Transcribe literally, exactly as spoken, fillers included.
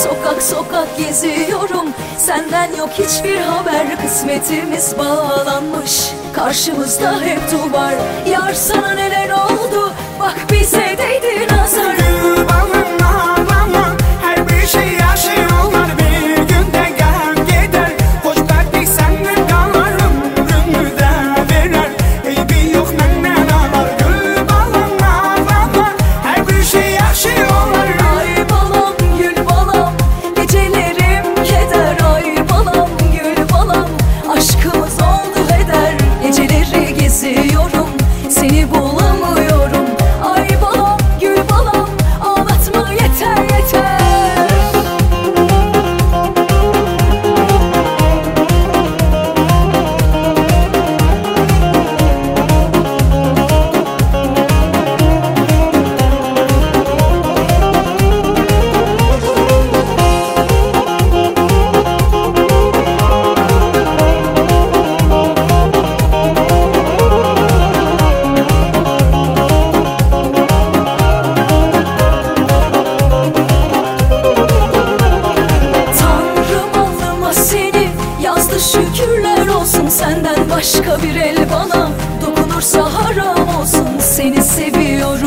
Sokak sokak geziyorum, senden yok hiçbir haber. Kısmetimiz bağlanmış, karşımızda hep duvar. Yar sana neler oldu, bak bize değdi nazar. Gül balım ağlama, her bir şey yaşıyorlar. Bir günde gel gider, hoşbehtlik senden kalır. Ömrümü de verer, eybi yok benden ağlar. Gül balım ağlama, her bir şey yaşıyorlar. Ay balam gül balam, gecelerim keder. Ay balam gül balam, aşkımız oldu heder. Geceleri geziyorum, seni bulamıyorum. Ay balam gül balam, ağlatma yeter yeter. Şükürler olsun, senden başka bir el bana dokunursa haram olsun. Seni seviyorum.